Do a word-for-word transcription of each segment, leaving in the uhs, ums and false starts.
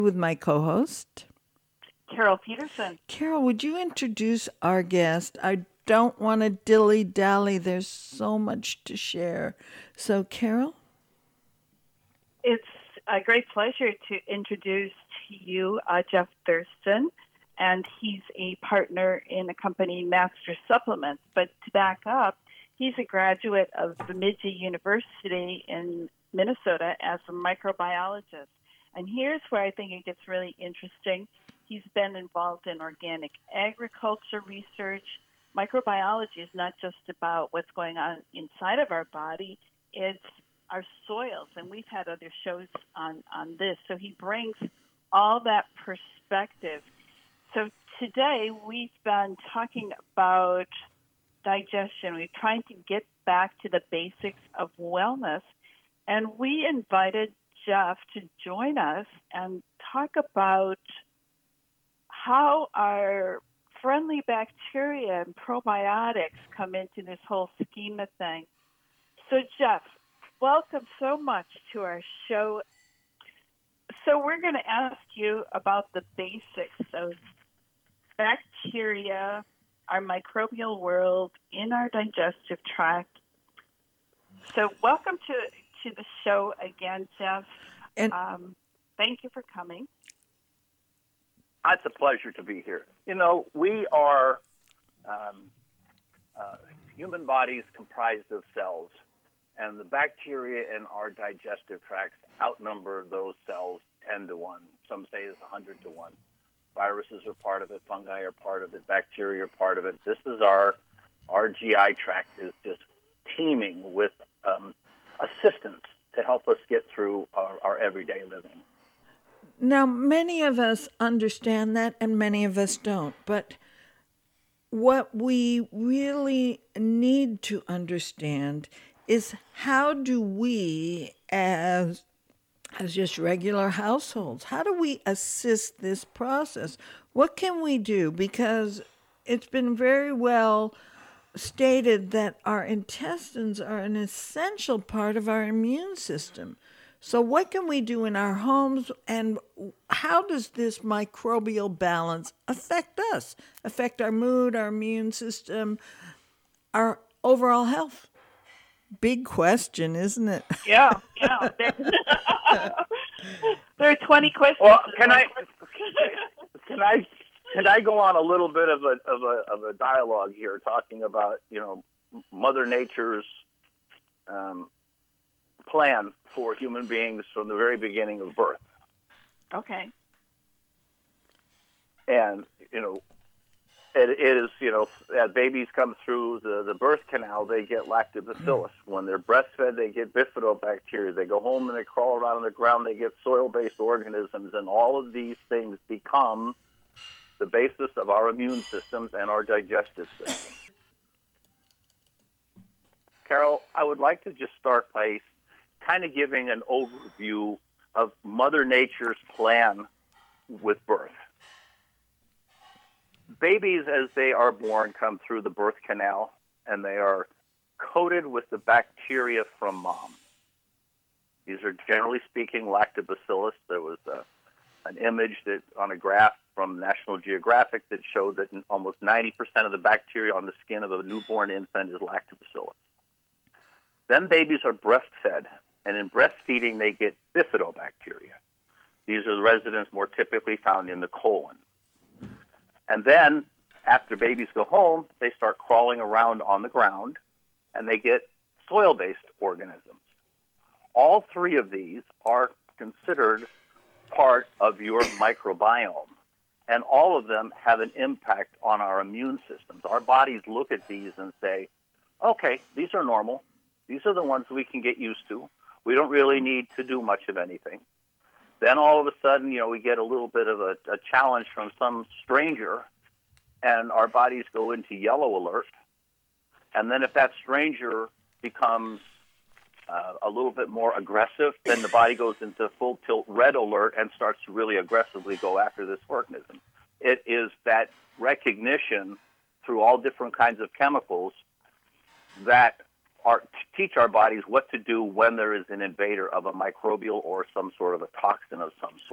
with my co-host, Carol Peterson. Carol, would you introduce our guest? I don't want to dilly-dally. There's so much to share. So, Carol? It's a great pleasure to introduce to you uh, Jeff Thurston, and he's a partner in the company Master Supplements. But to back up, he's a graduate of Bemidji University in Minnesota as a microbiologist. And here's where I think it gets really interesting. He's been involved in organic agriculture research. Microbiology is not just about what's going on inside of our body, it's our soils. And we've had other shows on, on this. So he brings all that perspective. So today we've been talking about digestion. We're trying to get back to the basics of wellness. And we invited Jeff to join us and talk about how our friendly bacteria and probiotics come into this whole scheme of things. So, Jeff, welcome so much to our show. So we're going to ask you about the basics of bacteria, our microbial world, in our digestive tract. So welcome to to the show again, Jeff. And um, thank you for coming. It's a pleasure to be here. You know, we are um, uh, human bodies comprised of cells, and the bacteria in our digestive tracts outnumber those cells ten to one. Some say it's one hundred to one. Viruses are part of it, fungi are part of it, bacteria are part of it. This is our, our G I tract is just teeming with um, assistance to help us get through our, our everyday living. now, many of us understand that and many of us don't. But what we really need to understand is how do we, as as just regular households, how do we assist this process? What can we do? Because it's been very well stated that our intestines are an essential part of our immune system. So what can we do in our homes, and how does this microbial balance affect us, affect our mood, our immune system, our overall health? Big question, isn't it? Yeah, yeah. There are twenty questions. Well, can I can I can I go on a little bit of a of a of a dialogue here, talking about you know Mother Nature's um, plan for human beings from the very beginning of birth, Okay. and you know it, it is you know as babies come through the, the birth canal, they get lactobacillus. When they're breastfed, they get bifidobacteria. They go home and they crawl around on the ground. They get soil-based organisms, and all of these things become the basis of our immune systems and our digestive system. Carol, I would like to just start by kind of giving an overview of Mother Nature's plan with birth. Babies, as they are born, come through the birth canal, and they are coated with the bacteria from mom. These are, generally speaking, lactobacillus. There was a, an image that on a graph from National Geographic that showed that almost ninety percent of the bacteria on the skin of a newborn infant is lactobacillus. Then babies are breastfed, and in breastfeeding they get bifidobacteria. These are the residents more typically found in the colon. And then, after babies go home, they start crawling around on the ground, and they get soil-based organisms. All three of these are considered part of your microbiome, and all of them have an impact on our immune systems. Our bodies look at these and say, okay, these are normal. These are the ones we can get used to. We don't really need to do much of anything. Then all of a sudden, you know, we get a little bit of a, a challenge from some stranger, and our bodies go into yellow alert. And then if that stranger becomes uh, a little bit more aggressive, then the body goes into full tilt red alert and starts to really aggressively go after this organism. It is that recognition through all different kinds of chemicals that Our, teach our bodies what to do when there is an invader of a microbial or some sort of a toxin of some sort.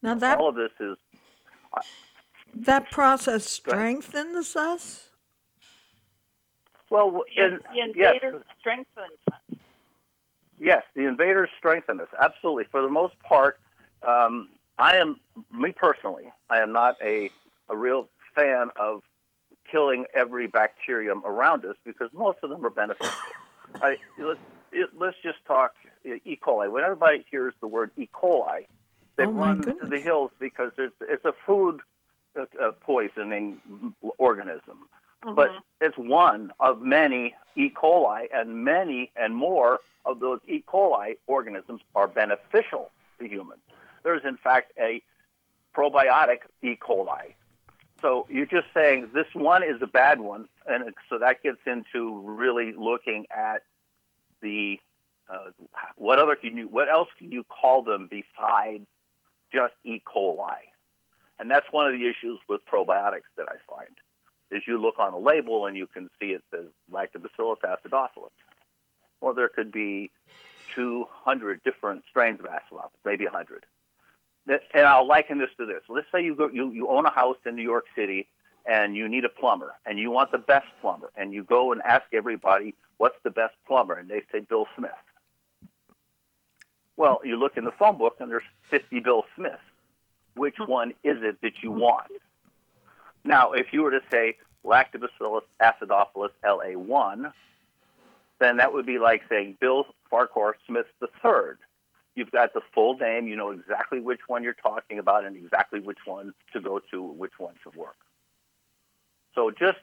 Now that All of this is that process Go ahead. strengthens us. well, Yes, in, the yes, invader strengthens us. yes, the invaders strengthen us absolutely. For the most part, um, I am me personally. I am not a a real fan of killing every bacterium around us because most of them are beneficial. I, let's, it, let's just talk E. coli. When everybody hears the word E. coli, they Oh, my run to goodness. the hills because it's, it's a food uh, uh, poisoning organism. But it's one of many E. coli, and many and more of those E. coli organisms are beneficial to humans. There's, in fact, a probiotic E. coli. So you're just saying this one is a bad one, and it, so that gets into really looking at the uh, what other can you what else can you call them besides just E. coli? And that's one of the issues with probiotics that I find is you look on the label and you can see it says Lactobacillus acidophilus. Well, there could be two hundred different strains of acidophilus, maybe one hundred. And I'll liken this to this. Let's say you go, you, you own a house in New York City and you need a plumber and you want the best plumber and you go and ask everybody, what's the best plumber? And they say Bill Smith. Well, you look in the phone book and there's fifty Bill Smiths. Which one is it that you want? Now, if you were to say Lactobacillus acidophilus L A one, then that would be like saying Bill Farquhar Smith the third. You've got the full name, you know exactly which one you're talking about and exactly which one to go to, which one should work. So just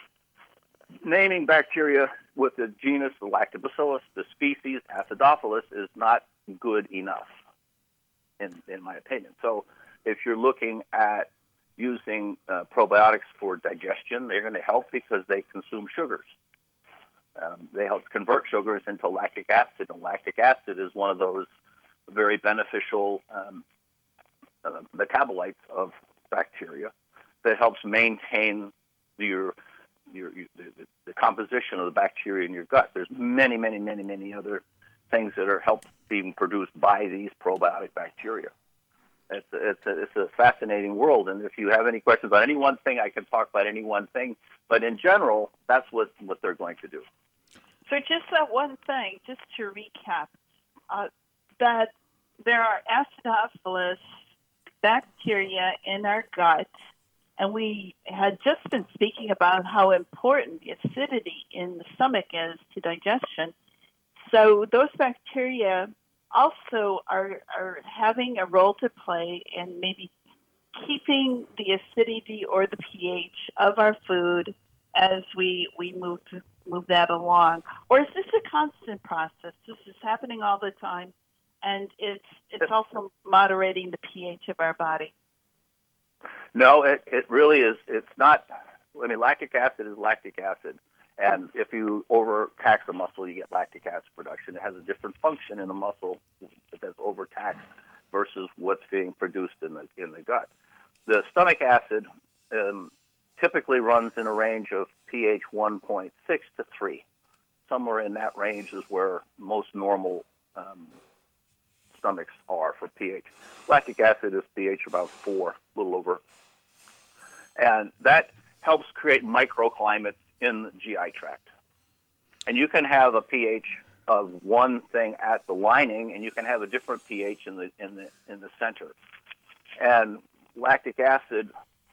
naming bacteria with the genus Lactobacillus, the species Acidophilus, is not good enough, in, in my opinion. So if you're looking at using uh, probiotics for digestion, they're going to help because they consume sugars. Um, they help convert sugars into lactic acid, and lactic acid is one of those very beneficial um, uh, metabolites of bacteria that helps maintain your, your, your the, the composition of the bacteria in your gut. There's many, many, many, many other things that are helped being produced by these probiotic bacteria. It's a, it's, a, it's a fascinating world, and if you have any questions on any one thing, I can talk about any one thing. But in general, that's what, what they're going to do. So just that one thing, just to recap, uh, that there are acidophilus bacteria in our gut, and we had just been speaking about how important the acidity in the stomach is to digestion. So those bacteria also are, are having a role to play in maybe keeping the acidity or the pH of our food as we, we move to move that along. Or is this a constant process? This is happening all the time, and it's it's also moderating the pH of our body. No, it, it really is. It's not. I mean, lactic acid is lactic acid. And if you overtax the muscle, you get lactic acid production. It has a different function in the muscle that's overtaxed versus what's being produced in the in the gut. The stomach acid um, typically runs in a range of pH one point six to three. Somewhere in that range is where most normal um, stomachs are for pH. Lactic acid is pH about four, a little over. And that helps create microclimates in the G I tract. And you can have a pH of one thing at the lining, and you can have a different pH in the in the in the center. And lactic acid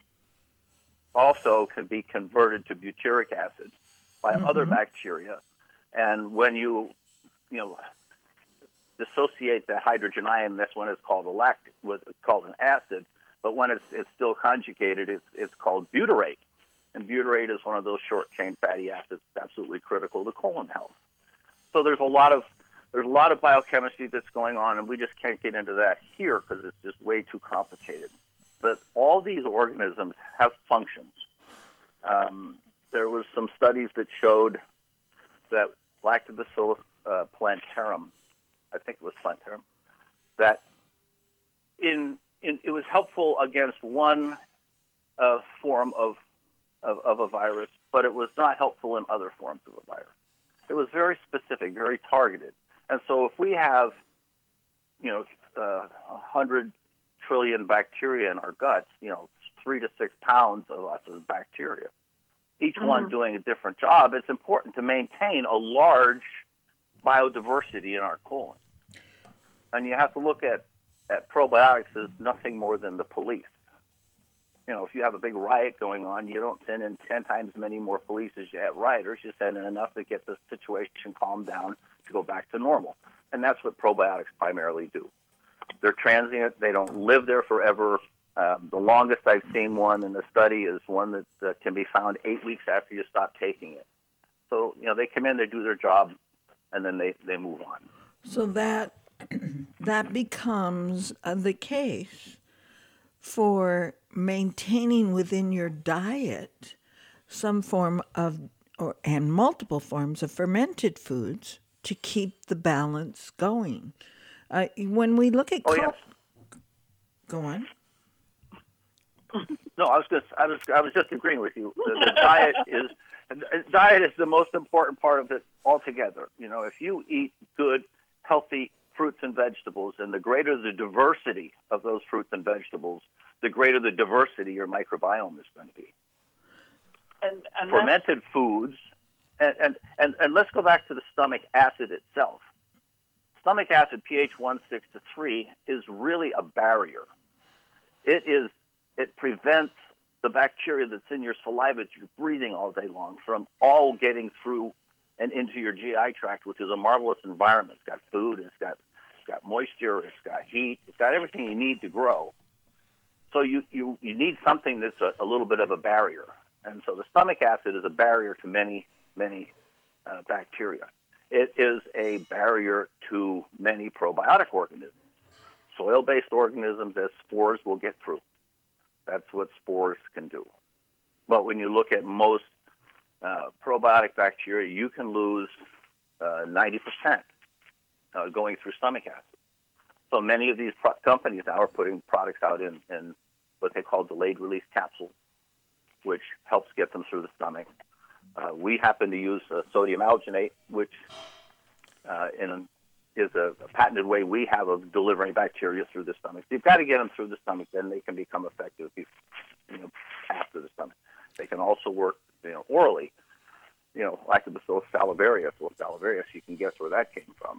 also can be converted to butyric acid by mm-hmm. other bacteria. And when you you know dissociate the hydrogen ion, that's when it's called a lactic, what's called an acid. But when it's it's still conjugated, it's it's called butyrate. And butyrate is one of those short-chain fatty acids that's absolutely critical to colon health. So there's a lot of there's a lot of biochemistry that's going on, and we just can't get into that here because it's just way too complicated. But all these organisms have functions. Um, there was some studies that showed that Lactobacillus uh, plantarum, I think it was plantarum, that in, in it was helpful against one uh, form of Of, of a virus, but it was not helpful in other forms of a virus. It was very specific, very targeted. And so if we have, you know, uh, one hundred trillion bacteria in our guts, you know, three to six pounds of us as bacteria, each mm-hmm. one doing a different job. It's important to maintain a large biodiversity in our colon. And you have to look at, at probiotics as nothing more than the police. You know, if you have a big riot going on, you don't send in ten times many more police as you have rioters. You send in enough to get the situation calmed down to go back to normal. And that's what probiotics primarily do. They're transient. They don't live there forever. Um, the longest I've seen one in the study is one that uh, can be found eight weeks after you stop taking it. So, you know, they come in, they do their job, and then they, they move on. So that that becomes uh, the case for maintaining within your diet some form of, or and multiple forms of fermented foods to keep the balance going. Uh, when we look at... Oh, co- yes. Go on. No, I was just I was I was just agreeing with you. The, the diet is diet is the most important part of it altogether. You know, if you eat good, healthy fruits and vegetables, and the greater the diversity of those fruits and vegetables, the greater the diversity your microbiome is going to be. And, and fermented foods, and, and, and, and let's go back to the stomach acid itself. Stomach acid, pH one, six to three, is really a barrier. It is It prevents the bacteria that's in your saliva that you're breathing all day long from all getting through and into your G I tract, which is a marvelous environment. It's got food, it's got it's got moisture, it's got heat, it's got everything you need to grow. So you, you, you need something that's a, a little bit of a barrier. And so the stomach acid is a barrier to many, many uh, bacteria. It is a barrier to many probiotic organisms. Soil-based organisms, as spores, will get through. That's what spores can do. But when you look at most uh, probiotic bacteria, you can lose uh, ninety percent uh, going through stomach acid. So many of these pro- companies now are putting products out in, in what they call delayed release capsules, which helps get them through the stomach. Uh, we happen to use uh, sodium alginate, which uh, in is a, a patented way we have of delivering bacteria through the stomach. So you've got to get them through the stomach, then they can become effective, you know, after the stomach. They can also work, you know, orally. You know, Lactobacillus salivarius, or salivarius, you can guess where that came from.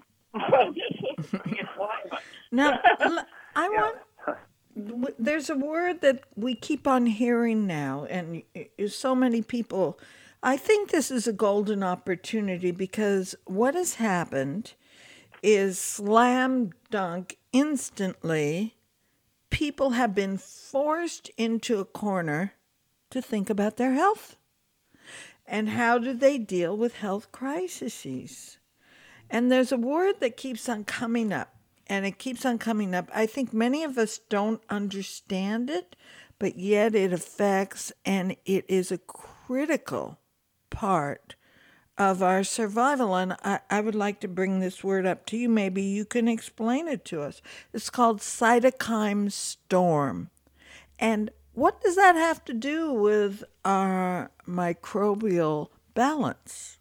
Now, I want, there's a word that we keep on hearing now, and so many people, I think this is a golden opportunity, because what has happened is slam dunk instantly, people have been forced into a corner to think about their health. And how do they deal with health crises? And there's a word that keeps on coming up, and it keeps on coming up. I think many of us don't understand it, but yet it affects, and it is a critical part of our survival. And I, I would like to bring this word up to you. Maybe you can explain it to us. It's called cytokine storm. And what does that have to do with our microbial balance?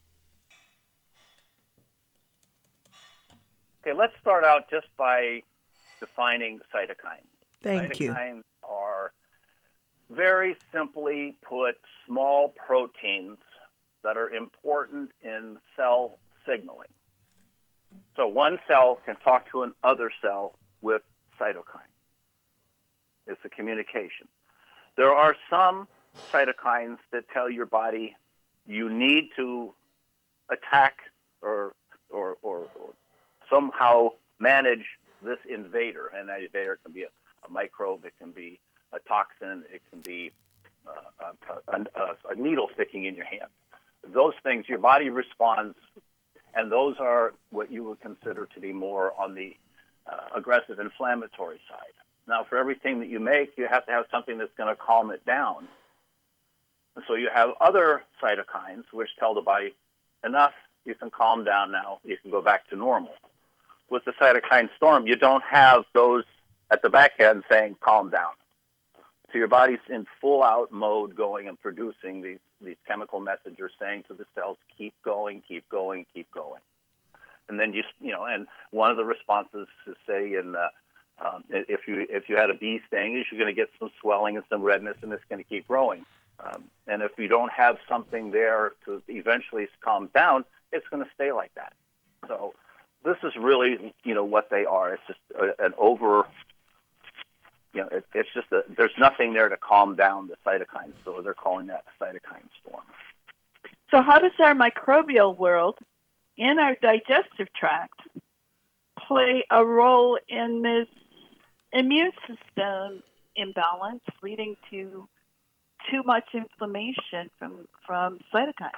Okay, let's start out just by defining cytokines. Thank cytokines you. Cytokines are, very simply put, small proteins that are important in cell signaling. So one cell can talk to another cell with cytokine. It's a communication. There are some cytokines that tell your body you need to attack or or, or, or somehow manage this invader. And that invader can be a, a microbe, it can be a toxin, it can be uh, a, a, a needle sticking in your hand. Those things, your body responds, and those are what you would consider to be more on the uh, aggressive inflammatory side. Now, for everything that you make, you have to have something that's going to calm it down. And so you have other cytokines which tell the body, enough, you can calm down now, you can go back to normal. With the cytokine storm, you don't have those at the back end saying, calm down. So your body's in full-out mode going and producing these, these chemical messengers saying to the cells, keep going, keep going, keep going. And then, you you know, and one of the responses is, say, in uh, Um, if you if you had a bee sting, you're going to get some swelling and some redness, and it's going to keep growing. Um, and if you don't have something there to eventually calm down, it's going to stay like that. So this is really, you know, what they are. It's just a, an over, you know, it, it's just a, there's nothing there to calm down the cytokines. So they're calling that a cytokine storm. So how does our microbial world in our digestive tract play a role in this immune system imbalance leading to too much inflammation from, from cytokines?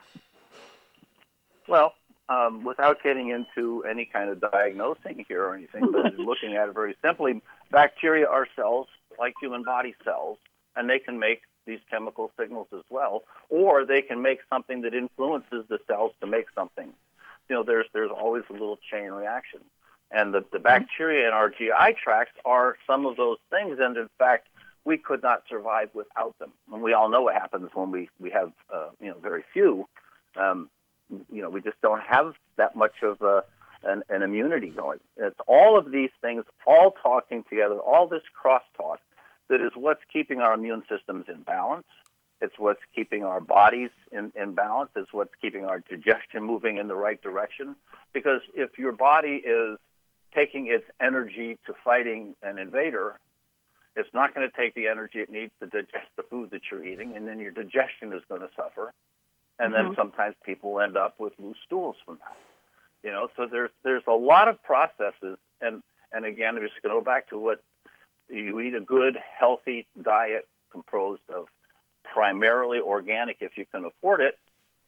Well, um, without getting into any kind of diagnosing here or anything, but looking at it very simply, bacteria are cells like human body cells, and they can make these chemical signals as well, or they can make something that influences the cells to make something. You know, there's there's always a little chain reaction. And the, the bacteria in our G I tracts are some of those things, and in fact, we could not survive without them. And we all know what happens when we, we have, uh, you know, very few. Um, you know, we just don't have that much of uh, an, an immunity going. It's all of these things all talking together, all this crosstalk that is what's keeping our immune systems in balance. It's what's keeping our bodies in, in balance. It's what's keeping our digestion moving in the right direction. Because if your body is taking its energy to fighting an invader, it's not going to take the energy it needs to digest the food that you're eating, and then your digestion is going to suffer. And mm-hmm. then sometimes people end up with loose stools from that. You know, so there's there's a lot of processes, and, and again, I'm just going to go back to what you eat a good, healthy diet composed of primarily organic, if you can afford it,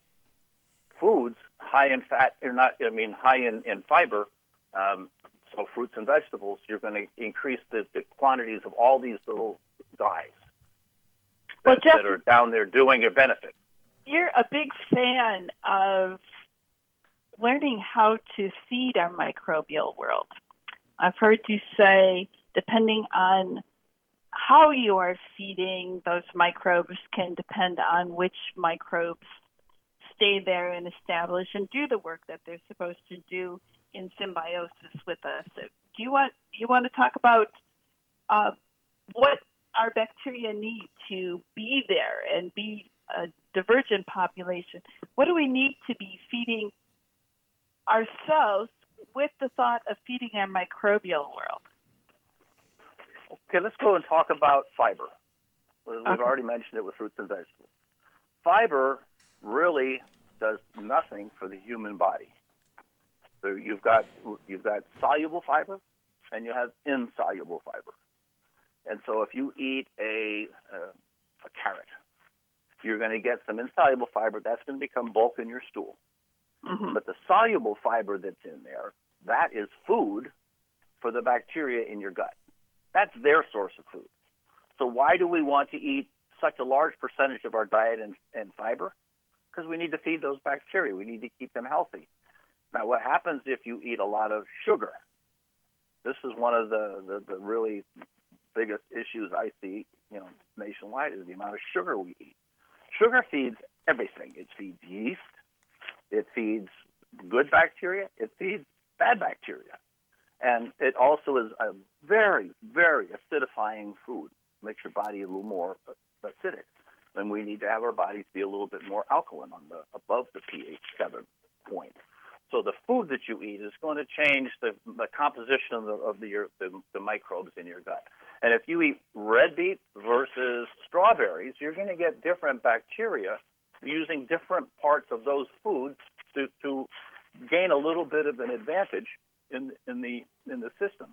foods high in fat, or not, I mean, high in, in fiber, um, so fruits and vegetables, you're going to increase the, the quantities of all these little guys that, well, Jeff, that are down there doing your benefit. You're a big fan of learning how to feed our microbial world. I've heard you say, depending on how you are feeding, those microbes can depend on which microbes stay there and establish and do the work that they're supposed to do in symbiosis with us. Do you want you want to talk about uh, what our bacteria need to be there and be a divergent population? What do we need to be feeding ourselves with the thought of feeding our microbial world? Okay, let's go and talk about fiber. We've okay. already mentioned it with fruits and vegetables. Fiber really does nothing for the human body. So you've got you've got soluble fiber, and you have insoluble fiber. And so if you eat a uh, a carrot, you're going to get some insoluble fiber. That's going to become bulk in your stool. Mm-hmm. But the soluble fiber that's in there, that is food for the bacteria in your gut. That's their source of food. So why do we want to eat such a large percentage of our diet in, in fiber? Because we need to feed those bacteria. We need to keep them healthy. Now, what happens if you eat a lot of sugar? This is one of the, the, the really biggest issues I see, you know, nationwide, is the amount of sugar we eat. Sugar feeds everything. It feeds yeast. It feeds good bacteria. It feeds bad bacteria. And it also is a very, very acidifying food. Makes your body a little more acidic. And we need to have our bodies be a little bit more alkaline, on the above the pH seven point. So the food that you eat is going to change the, the composition of, the, of the, your, the, the microbes in your gut. And if you eat red beet versus strawberries, you're going to get different bacteria using different parts of those foods to, to gain a little bit of an advantage in, in, the, in the system.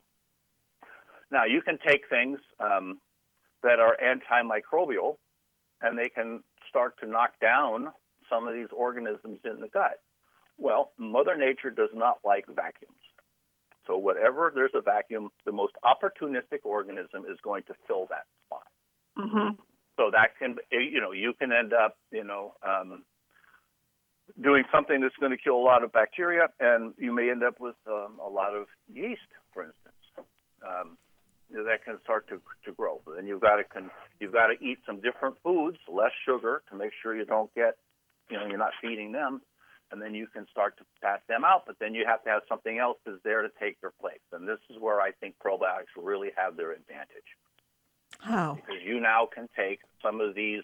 Now, you can take things um, that are antimicrobial, and they can start to knock down some of these organisms in the gut. Well, Mother Nature does not like vacuums. So whatever there's a vacuum, the most opportunistic organism is going to fill that spot. Mm-hmm. So that can, you know, you can end up, you know, um, doing something that's going to kill a lot of bacteria, and you may end up with um, a lot of yeast, for instance. Um, that can start to to grow. But then you've got to con- you've got to eat some different foods, less sugar, to make sure you don't get, you know, you're not feeding them. and then you can start to pass them out, but then you have to have something else that's there to take their place. And this is where I think probiotics really have their advantage. How? Because you now can take some of these,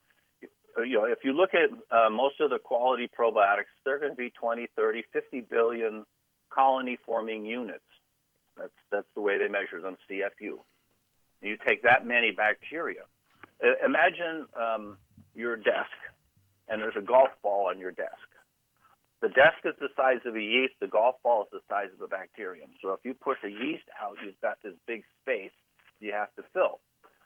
you know, if you look at uh, most of the quality probiotics, they're going to be twenty, thirty, fifty billion colony-forming units. That's that's the way they measure them, C F U. You take that many bacteria. Uh, imagine um, your desk, and there's a golf ball on your desk. The desk is the size of a yeast. The golf ball is the size of a bacterium. So if you push a yeast out, you've got this big space you have to fill.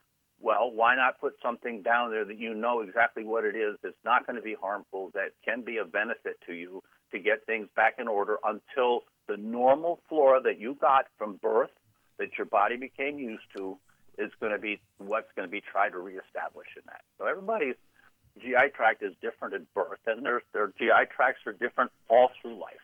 Well, why not put something down there that you know exactly what it is, that's not going to be harmful, that can be of benefit to you, to get things back in order until the normal flora that you got from birth, that your body became used to, is going to be what's going to be tried to reestablish in that. So everybody's G I tract is different at birth, and their their G I tracts are different all through life.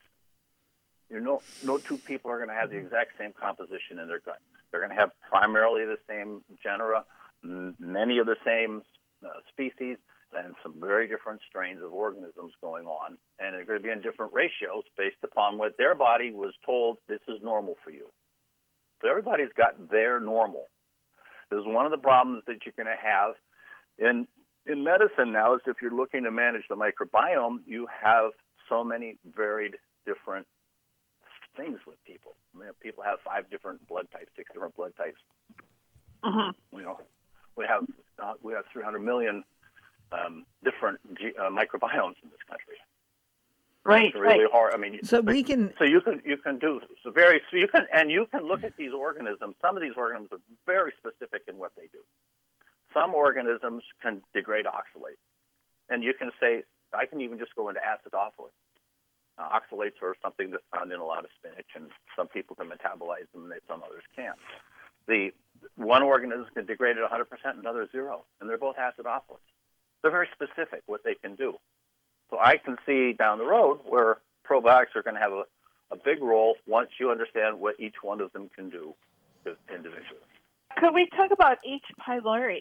You know, no two people are going to have the exact same composition in their gut. They're going to have primarily the same genera, m- many of the same uh, species, and some very different strains of organisms going on, and they're going to be in different ratios based upon what their body was told this is normal for you. So everybody's got their normal. This is one of the problems that you're going to have in in medicine now is if you're looking to manage the microbiome, you have so many varied different things with people. I mean, people have five different blood types, six different blood types. Mm-hmm. You know, we have uh, we have three hundred million um, different G, uh, microbiomes in this country. Right, it's really right. hard. I mean, So we can. So you can you can do so very so you can and you can look at these organisms. Some of these organisms are very specific in what they do. Some organisms can degrade oxalates, and you can say I can even just go into acidophilus. Uh, oxalates are something that's found in a lot of spinach, and some people can metabolize them, and some others can't. The one organism can degrade it one hundred percent, another zero, and they're both acidophilus. They're very specific what they can do. So I can see down the road where probiotics are going to have a, a big role once you understand what each one of them can do individually. Could we talk about H. pylori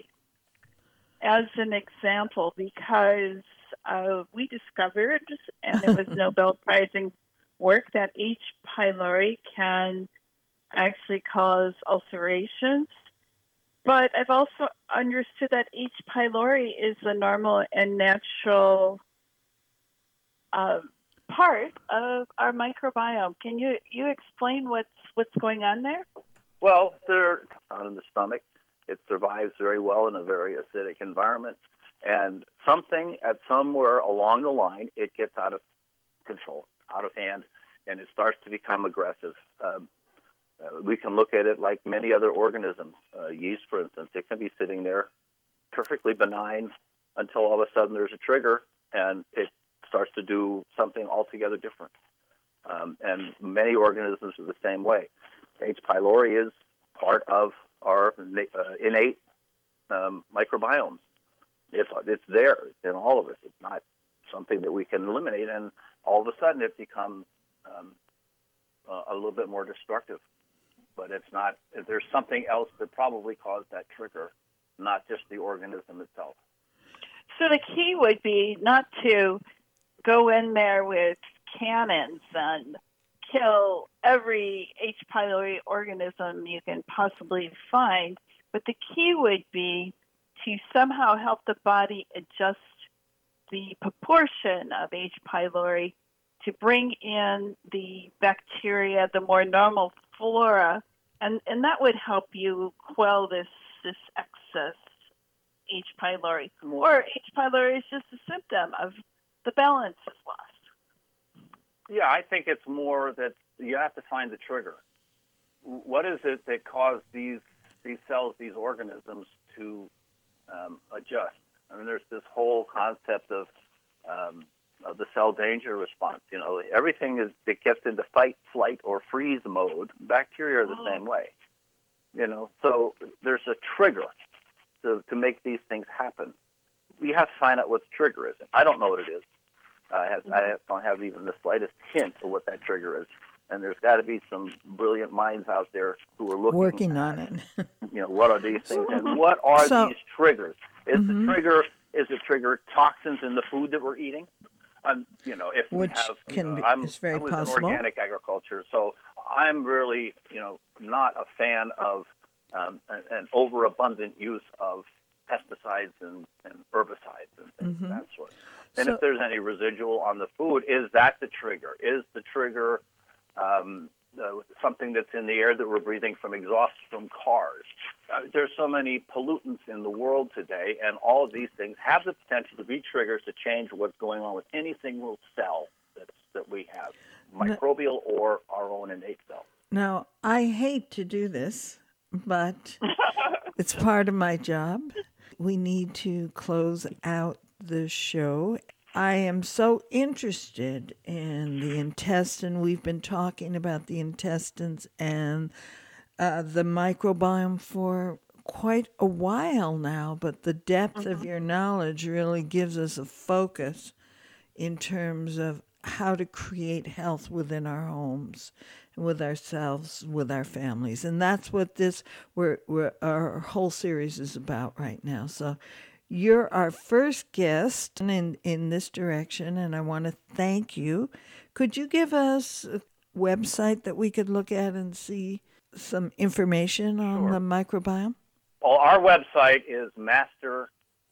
as an example? Because uh, we discovered, and it was Nobel Prize work, that H. pylori can actually cause ulcerations. But I've also understood that H. pylori is a normal and natural uh, part of our microbiome. Can you, you explain what's what's going on there? Well, they're found in the stomach. It survives very well in a very acidic environment. And something at somewhere along the line, it gets out of control, out of hand, and it starts to become aggressive. Um, uh, we can look at it like many other organisms. Uh, yeast, for instance, it can be sitting there perfectly benign until all of a sudden there's a trigger, and it starts to do something altogether different. Um, and many organisms are the same way. H. pylori is part of our uh, innate um, microbiomes. It's, it's there in all of us. It's not something that we can eliminate, and all of a sudden it becomes um, uh, a little bit more destructive. But it's not. There's something else that probably caused that trigger, not just the organism itself. So the key would be not to go in there with cannons and kill every H. pylori organism you can possibly find, but the key would be to somehow help the body adjust the proportion of H. pylori to bring in the bacteria, the more normal flora, and, and that would help you quell this, this excess H. pylori. Or H. pylori is just a symptom of the balance is lost. Yeah, I think it's more that you have to find the trigger. What is it that caused these these cells, these organisms, to um, adjust? I mean, there's this whole concept of um, of the cell danger response. You know, everything is that gets into fight, flight, or freeze mode. Bacteria are the oh. same way. You know, so there's a trigger to to make these things happen. We have to find out what the trigger is. I don't know what it is. I, have, I don't have even the slightest hint of what that trigger is. And there's got to be some brilliant minds out there who are looking working at, on it. You know, what are these things and what are so, these triggers? Is mm-hmm. the trigger is the trigger toxins in the food that we're eating? I'm, you know, if Which we have, you can know, be, I'm, is very I was possible. in organic agriculture, so I'm really, you know, not a fan of um, an, an overabundant use of pesticides and, and herbicides and things Mm-hmm. of that sort. And So- if there's any residual on the food, is that the trigger? Is the trigger um, uh, something that's in the air that we're breathing from exhaust from cars? Uh, there's so many pollutants in the world today, and all of these things have the potential to be triggers to change what's going on with any single cell that's, that we have, microbial or our own innate cell. Now, I hate to do this, but it's part of my job. We need to close out the show. I am so interested in the intestine. We've been talking about the intestines and uh, the microbiome for quite a while now, but the depth mm-hmm. of your knowledge really gives us a focus in terms of how to create health within our homes, with ourselves, with our families. And that's what this, we're, we're, our whole series is about right now. So you're our first guest in, in this direction, and I want to thank you. Could you give us a website that we could look at and see some information on Sure. the microbiome? Well, our website is master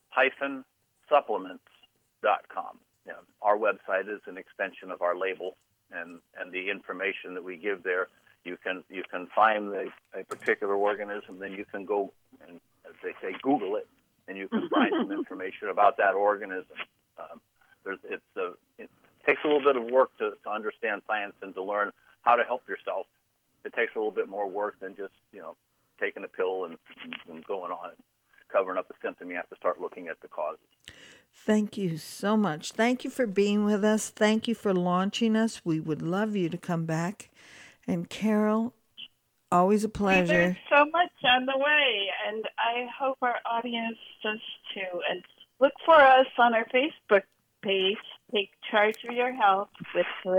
supplements dot com. You know, our website is an extension of our label, and, and the information that we give there, you can you can find a, a particular organism, then you can go and, as they say, Google it, and you can find some information about that organism. Um, there's, it's a, it takes a little bit of work to, to understand science and to learn how to help yourself. It takes a little bit more work than just, you know, taking a pill and, and going on and covering up the symptom. You have to start looking at the causes. Thank you so much. Thank you for being with us. Thank you for launching us. We would love you to come back. And Carol, always a pleasure. There's so much on the way, and I hope our audience does too. And look for us on our Facebook page, Take Charge of Your Health with